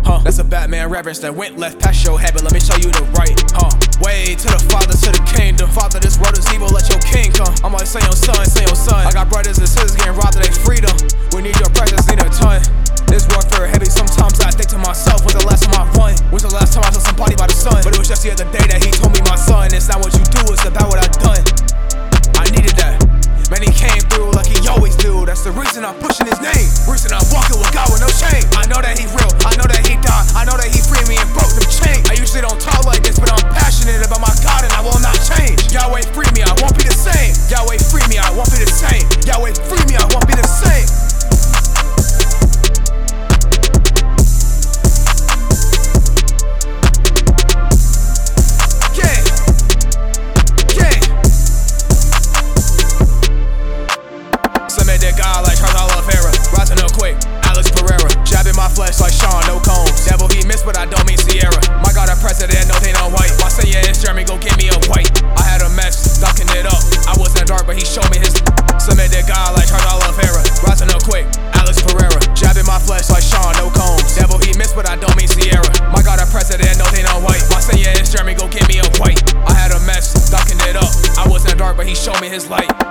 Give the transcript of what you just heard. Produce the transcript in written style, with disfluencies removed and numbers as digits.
That's a Batman reference that went left past your head, but let me show you the right. Way to the Father, to the kingdom. Father, this world is evil, let your king come. I'm like, say your son, say your son. I got brothers and sisters getting robbed of their freedom. We need your presence, need a ton. This warfare heavy, sometimes I think to myself, when's the last time I won? When's the last time I saw somebody by the sun? But it was just the other day that he told me, my son, it's not what you do, it's about what I've done. I needed that. Man, he came through like he always do. That's the reason I'm pushing his name. Reason I'm walking with God with no shame. I know that he real, I know that he died, I know that he freed me and broke them chains. I usually don't talk like this, but I'm passionate about my God and I will not change. Yahweh free me, I won't be the same. Yahweh free me, I won't be the same. Yahweh free me, I won't be the same. Flesh like Sean, no combs. Devil, he missed, but I don't mean Sierra. My God, a president, no they not white. My senior is Jeremy, go give me a white. I had a mess, ducking it up. I was in the dark, but he showed me his. Submit to God like Charles Oliveira. Rising up quick, Alex Pereira. Jabbing my flesh like Sean, no combs. Devil, he missed, but I don't mean Sierra. My God, a president, no they not white. My senior is Jeremy, go give me a white. I had a mess, ducking it up. I was in the dark, but he showed me his light.